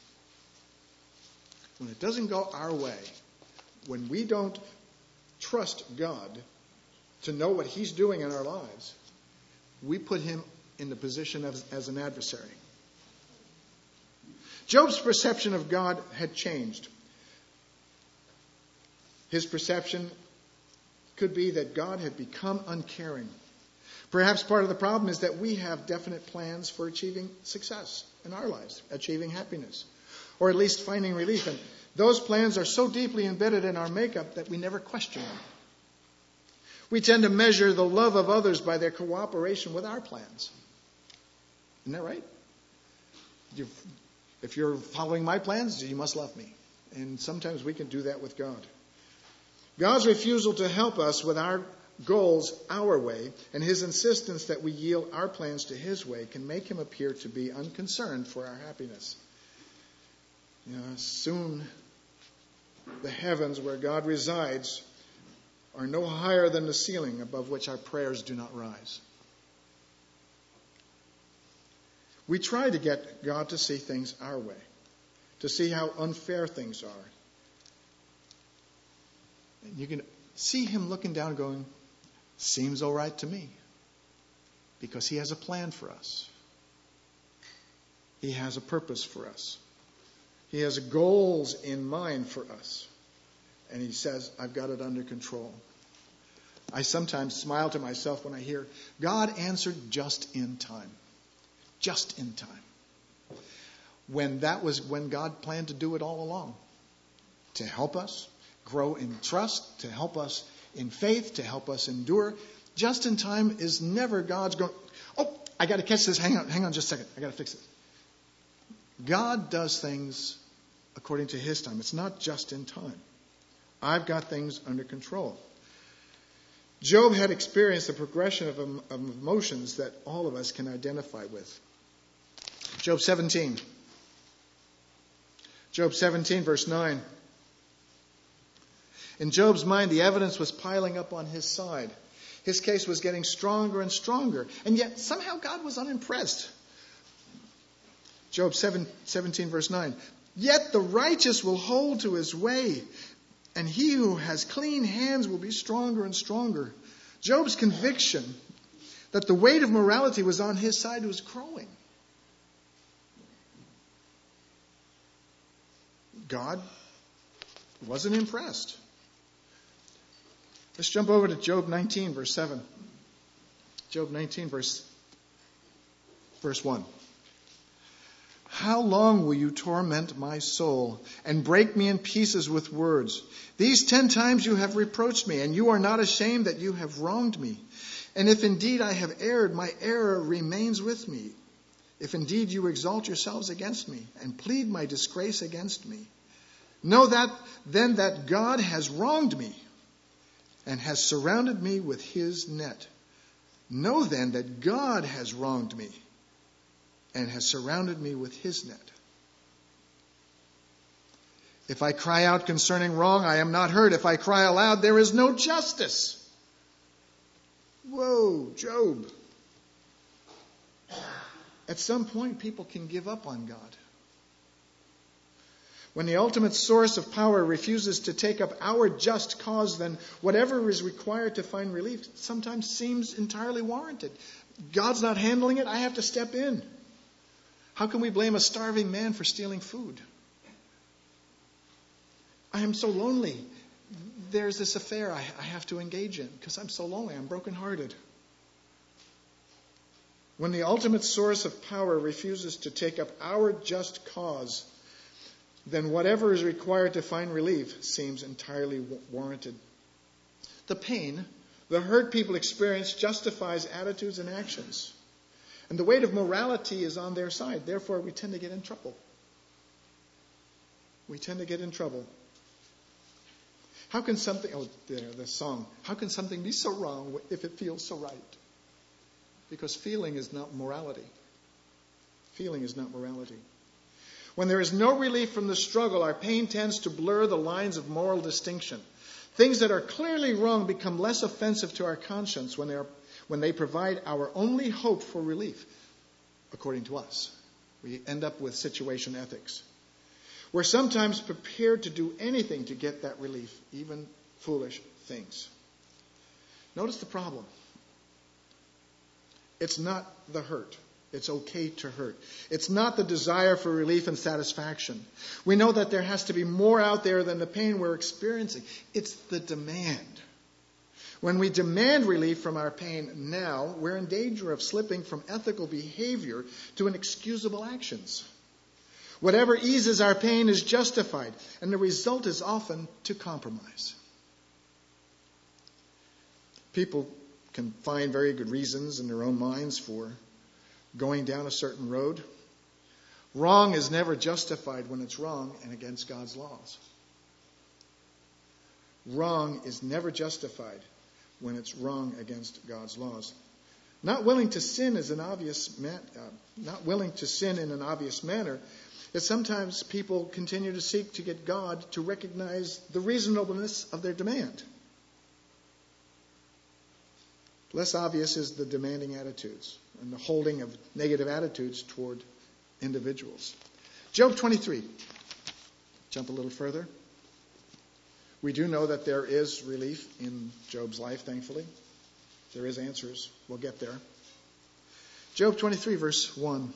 [SPEAKER 1] When it doesn't go our way, when we don't trust God to know what he's doing in our lives, we put him in the position as an adversary. Job's perception of God had changed. His perception could be that God had become uncaring. Perhaps part of the problem is that we have definite plans for achieving success in our lives, achieving happiness, or at least finding relief. And those plans are so deeply embedded in our makeup that we never question them. We tend to measure the love of others by their cooperation with our plans. Isn't that right? If you're following my plans, you must love me. And sometimes we can do that with God. God's refusal to help us with our goals our way and his insistence that we yield our plans to his way can make him appear to be unconcerned for our happiness. Soon the heavens where God resides are no higher than the ceiling above which our prayers do not rise. We try to get God to see things our way, to see how unfair things are. And you can see him looking down going, Seems all right to me. Because he has a plan for us. He has a purpose for us. He has goals in mind for us. And he says, I've got it under control. I sometimes smile to myself when I hear, God answered just in time. Just in time. When God planned to do it all along. To help us grow in trust, to help us in faith, to help us endure. Just in time is never God's going, oh, I got to catch this. Hang on just a second. I got to fix it. God does things according to his time. It's not just in time. I've got things under control. Job had experienced the progression of emotions that all of us can identify with. Job 17. Job 17, verse 9. In Job's mind, the evidence was piling up on his side. His case was getting stronger and stronger. And yet, somehow God was unimpressed. Job 17, verse 9. Yet the righteous will hold to his way, and he who has clean hands will be stronger and stronger. Job's conviction that the weight of morality was on his side was growing. God wasn't impressed. Let's jump over to Job 19, verse 7. Job 19, verse 1. How long will you torment my soul and break me in pieces with words? These 10 times you have reproached me, and you are not ashamed that you have wronged me. And if indeed I have erred, my error remains with me. If indeed you exalt yourselves against me and plead my disgrace against me, know that then that God has wronged me and has surrounded me with his net. Know then that God has wronged me and has surrounded me with his net. If I cry out concerning wrong, I am not heard. If I cry aloud, there is no justice. Whoa, Job. At some point, people can give up on God. When the ultimate source of power refuses to take up our just cause, then whatever is required to find relief sometimes seems entirely warranted. God's not handling it, I have to step in. How can we blame a starving man for stealing food? I am so lonely. There's this affair I have to engage in because I'm so lonely. I'm brokenhearted. When the ultimate source of power refuses to take up our just cause, then whatever is required to find relief seems entirely warranted. The pain, the hurt people experience justifies attitudes and actions. And the weight of morality is on their side. Therefore, we tend to get in trouble. We tend to get in trouble. How can something, the song, how can something be so wrong if it feels so right? Because feeling is not morality. Feeling is not morality. When there is no relief from the struggle, our pain tends to blur the lines of moral distinction. Things that are clearly wrong become less offensive to our conscience when they provide our only hope for relief, according to us. We end up with situation ethics. We're sometimes prepared to do anything to get that relief, even foolish things. Notice the problem. It's not the hurt. It's okay to hurt. It's not the desire for relief and satisfaction. We know that there has to be more out there than the pain we're experiencing. It's the demand. When we demand relief from our pain now, we're in danger of slipping from ethical behavior to inexcusable actions. Whatever eases our pain is justified, and the result is often to compromise. People can find very good reasons in their own minds for going down a certain road. Wrong is never justified when it's wrong and against God's laws. Wrong is never justified when it's wrong against God's laws. Not willing to sin in an obvious manner, that sometimes people continue to seek to get God to recognize the reasonableness of their demand. Less obvious is the demanding attitudes and the holding of negative attitudes toward individuals. Job 23. Jump a little further. We do know that there is relief in Job's life, thankfully. There is answers. We'll get there. Job 23, verse 1.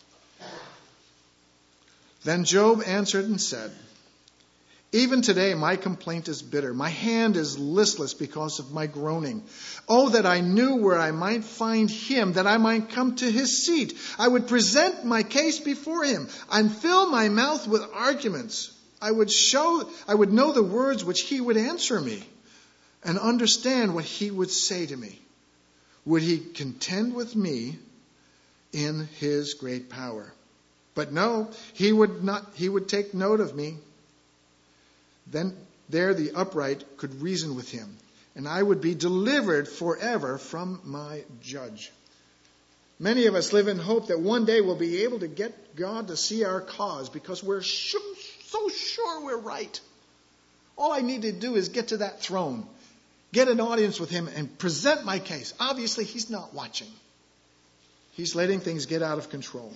[SPEAKER 1] Then Job answered and said, even today my complaint is bitter. My hand is listless because of my groaning. Oh, that I knew where I might find him, that I might come to his seat. I would present my case before him and fill my mouth with arguments. I would know the words which he would answer me and understand what he would say to me. Would he contend with me in his great power? But no, he would not. He would take note of me. Then there the upright could reason with him, and I would be delivered forever from my judge. Many of us live in hope that one day we'll be able to get God to see our cause because we're so sure we're right. All I need to do is get to that throne, get an audience with him, and present my case. Obviously, he's not watching. He's letting things get out of control.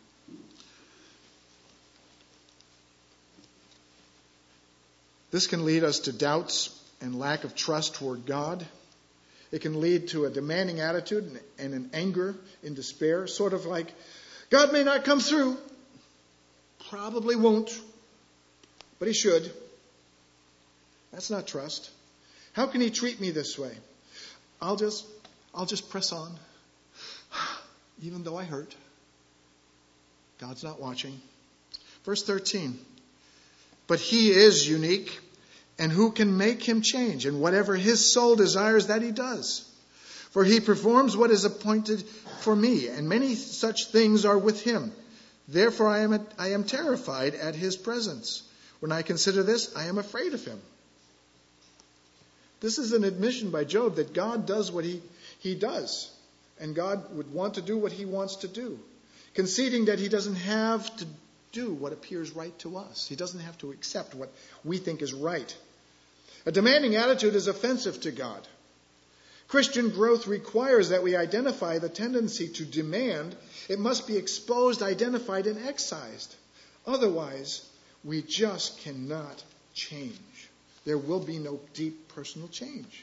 [SPEAKER 1] This can lead us to doubts and lack of trust toward God. It can lead to a demanding attitude and an anger in despair, sort of like, God may not come through. Probably won't, but he should. That's not trust. How can he treat me this way? I'll just press on, even though I hurt. God's not watching. Verse 13. But he is unique, and who can make him change? And whatever his soul desires, that he does. For he performs what is appointed for me, and many such things are with him. Therefore I am terrified at his presence. When I consider this, I am afraid of him. This is an admission by Job that God does what he does, and God would want to do what he wants to do, conceding that he doesn't have to do what appears right to us. He doesn't have to accept what we think is right. A demanding attitude is offensive to God. Christian growth requires that we identify the tendency to demand. It must be exposed, identified, and excised. Otherwise, we just cannot change. There will be no deep personal change.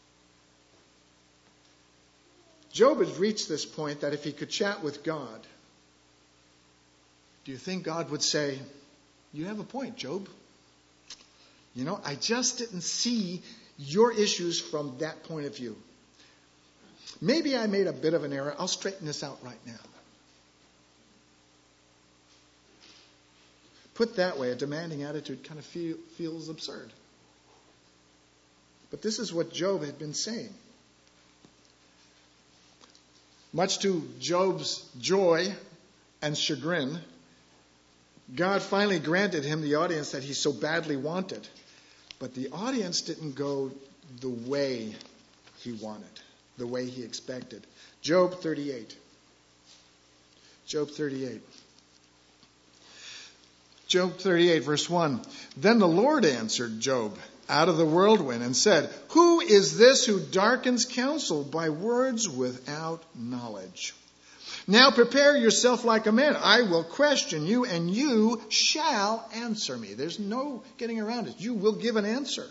[SPEAKER 1] Job has reached this point that if he could chat with God, do you think God would say, you have a point, Job? You know, I just didn't see your issues from that point of view. Maybe I made a bit of an error. I'll straighten this out right now. Put that way, a demanding attitude kind of feels absurd. But this is what Job had been saying. Much to Job's joy and chagrin, God finally granted him the audience that he so badly wanted. But the audience didn't go the way he wanted, the way he expected. Job 38. Job 38. Job 38, verse 1. Then the Lord answered Job out of the whirlwind and said, who is this who darkens counsel by words without knowledge? Now prepare yourself like a man. I will question you, and you shall answer me. There's no getting around it. You will give an answer.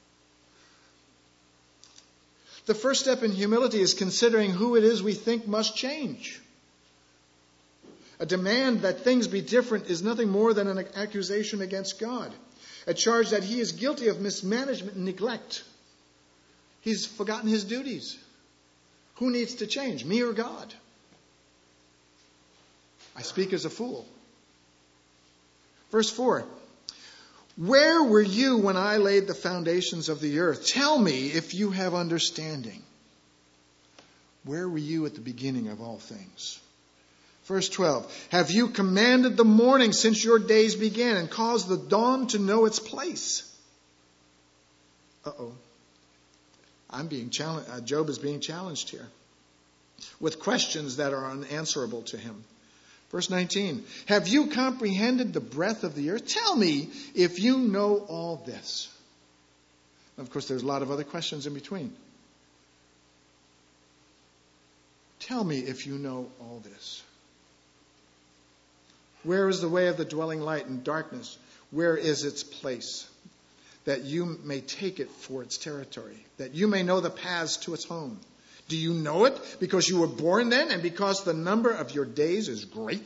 [SPEAKER 1] The first step in humility is considering who it is we think must change. A demand that things be different is nothing more than an accusation against God. A charge that he is guilty of mismanagement and neglect. He's forgotten his duties. Who needs to change, me or God? I speak as a fool. Verse 4. Where were you when I laid the foundations of the earth? Tell me if you have understanding. Where were you at the beginning of all things? Verse 12. Have you commanded the morning since your days began and caused the dawn to know its place? I'm being challenged. Job is being challenged here with questions that are unanswerable to him. Verse 19, have you comprehended the breadth of the earth? Tell me if you know all this. Of course, there's a lot of other questions in between. Tell me if you know all this. Where is the way of the dwelling light in darkness? Where is its place? That you may take it for its territory. That you may know the paths to its home. Do you know it because you were born then and because the number of your days is great?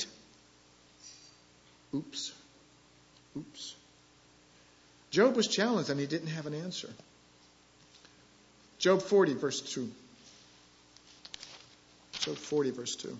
[SPEAKER 1] Oops. Job was challenged and he didn't have an answer. Job 40, verse 2. Job 40, verse 2.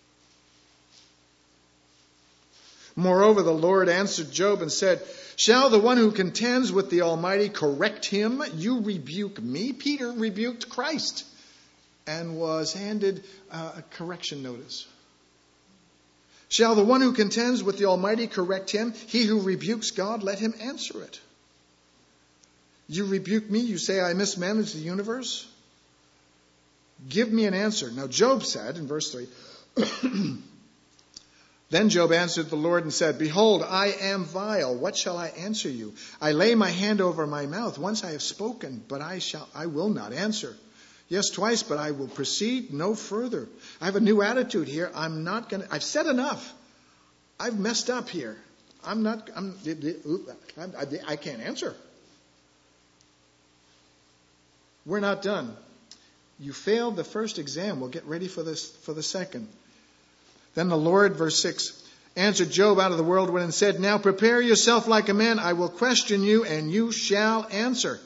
[SPEAKER 1] Moreover, the Lord answered Job and said, shall the one who contends with the Almighty correct him? You rebuke me. Peter rebuked Christ and was handed a correction notice. Shall the one who contends with the Almighty correct him? He who rebukes God, let him answer it. You rebuke me, you say I mismanage the universe? Give me an answer. Now Job said in verse 3, then Job answered the Lord and said, behold, I am vile. What shall I answer you? I lay my hand over my mouth. Once I have spoken, but I will not answer. Yes, twice, but I will proceed no further. I have a new attitude here. I've said enough. I've messed up here. I can't answer. We're not done. You failed the first exam. We'll get ready for the second. Then the Lord, verse 6, answered Job out of the whirlwind and said, now prepare yourself like a man. I will question you and you shall answer.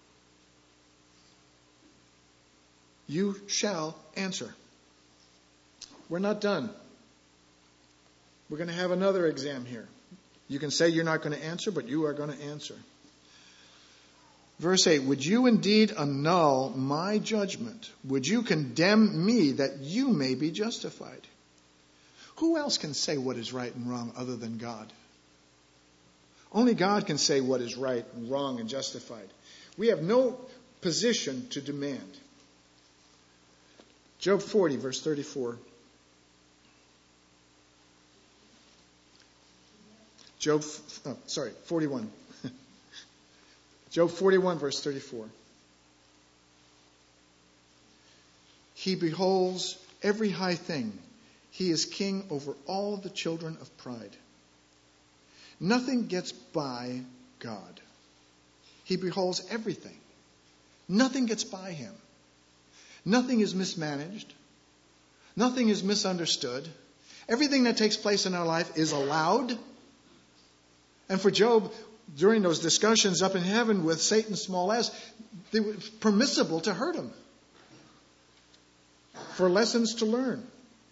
[SPEAKER 1] You shall answer. We're not done. We're going to have another exam here. You can say you're not going to answer, but you are going to answer. Verse 8, would you indeed annul my judgment? Would you condemn me that you may be justified? Who else can say what is right and wrong other than God? Only God can say what is right and wrong and justified. We have no position to demand. Job 40, verse 34. Job 41. Job 41, verse 34. He beholds every high thing. He is king over all the children of pride. Nothing gets by God. He beholds everything. Nothing gets by him. Nothing is mismanaged. Nothing is misunderstood. Everything that takes place in our life is allowed. And for Job, during those discussions up in heaven with Satan, small s, it was permissible to hurt him. For lessons to learn.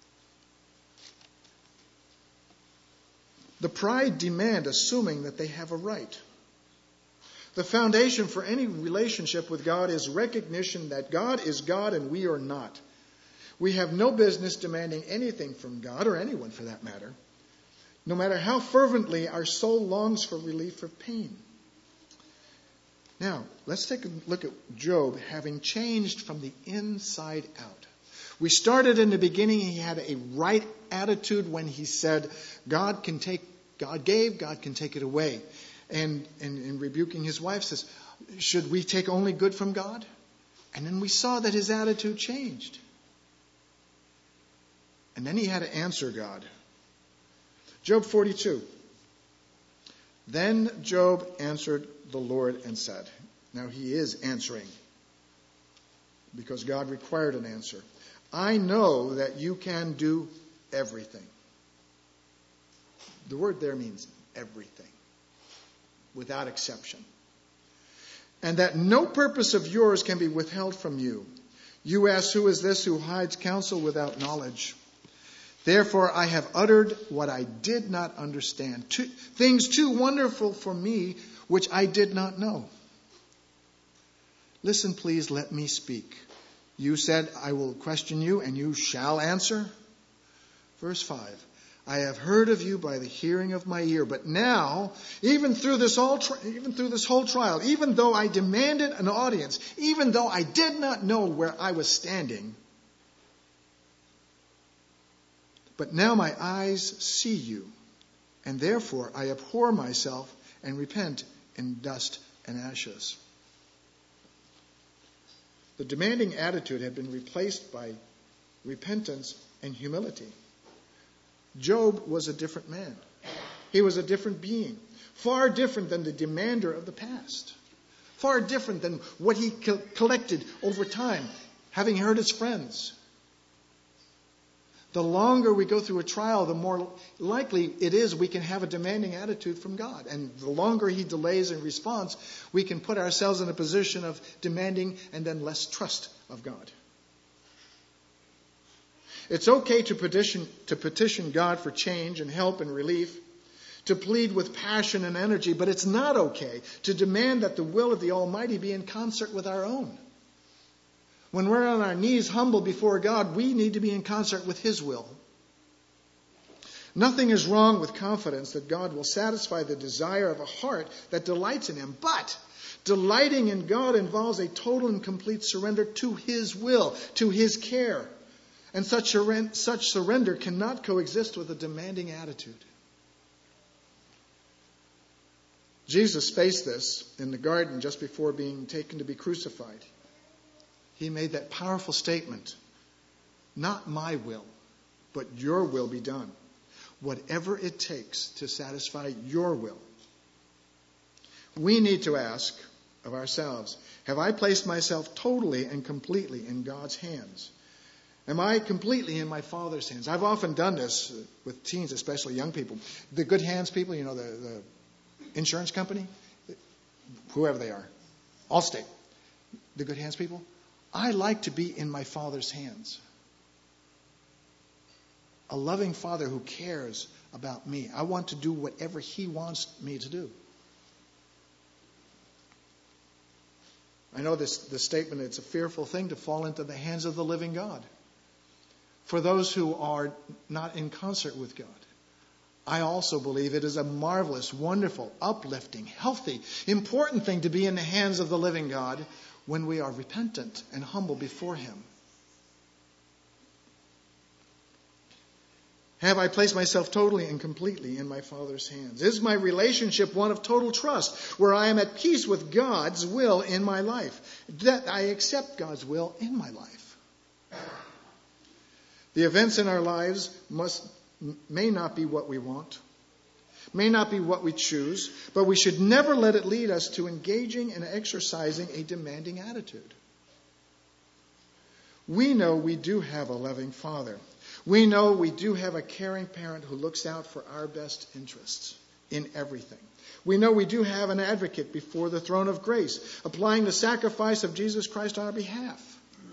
[SPEAKER 1] The pride demand assuming that they have a right. The foundation for any relationship with God is recognition that God is God and we are not. We have no business demanding anything from God, or anyone for that matter, no matter how fervently our soul longs for relief of pain. Now, let's take a look at Job having changed from the inside out. We started in the beginning, he had a right attitude when he said, God gave, God can take it away. And in rebuking his wife says, should we take only good from God? And then we saw that his attitude changed. And then he had to answer God. Job 42. Then Job answered the Lord and said, now he is answering because God required an answer. I know that you can do everything. The word there means everything, without exception. And that no purpose of yours can be withheld from you. You ask, who is this who hides counsel without knowledge? Therefore I have uttered what I did not understand, things too wonderful for me, which I did not know. Listen, please, let me speak. You said, I will question you, and you shall answer. Verse 5. I have heard of you by the hearing of my ear, but now, even through this whole trial, even though I demanded an audience, even though I did not know where I was standing, but now my eyes see you, and therefore I abhor myself and repent in dust and ashes. The demanding attitude had been replaced by repentance and humility. Job was a different man. He was a different being. Far different than the demander of the past. Far different than what he collected over time. having hurt his friends. The longer we go through a trial, the more likely it is we can have a demanding attitude from God. And the longer he delays in response, we can put ourselves in a position of demanding and then less trust of God. It's okay to petition God for change and help and relief, to plead with passion and energy, but it's not okay to demand that the will of the Almighty be in concert with our own. When we're on our knees humble before God, we need to be in concert with His will. Nothing is wrong with confidence that God will satisfy the desire of a heart that delights in Him. But delighting in God involves a total and complete surrender to His will, to His care. And such surrender cannot coexist with a demanding attitude. Jesus faced this in the garden just before being taken to be crucified. He made that powerful statement, "Not my will, but your will be done. Whatever it takes to satisfy your will." We need to ask of ourselves, have I placed myself totally and completely in God's hands? Am I completely in my Father's hands? I've often done this with teens, especially young people. The Good Hands people, the insurance company, whoever they are, Allstate, the Good Hands people. I like to be in my Father's hands. A loving Father who cares about me. I want to do whatever He wants me to do. I know this statement, it's a fearful thing to fall into the hands of the living God. For those who are not in concert with God, I also believe it is a marvelous, wonderful, uplifting, healthy, important thing to be in the hands of the living God when we are repentant and humble before Him. Have I placed myself totally and completely in my Father's hands? Is my relationship one of total trust, where I am at peace with God's will in my life, that I accept God's will in my life? The events in our lives may not be what we want, may not be what we choose, but we should never let it lead us to engaging and exercising a demanding attitude. We know we do have a loving Father. We know we do have a caring parent who looks out for our best interests in everything. We know we do have an advocate before the throne of grace, applying the sacrifice of Jesus Christ on our behalf.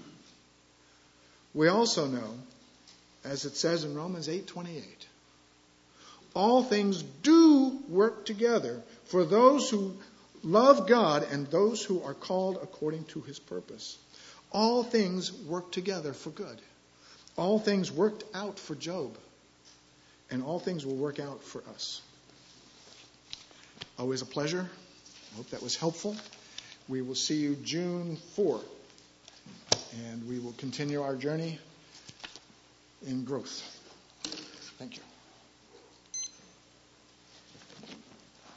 [SPEAKER 1] We also know, as it says in Romans 8:28, all things do work together for those who love God and those who are called according to His purpose. All things work together for good. All things worked out for Job. And all things will work out for us. Always a pleasure. I hope that was helpful. We will see you June 4. And we will continue our journey in growth. Thank you.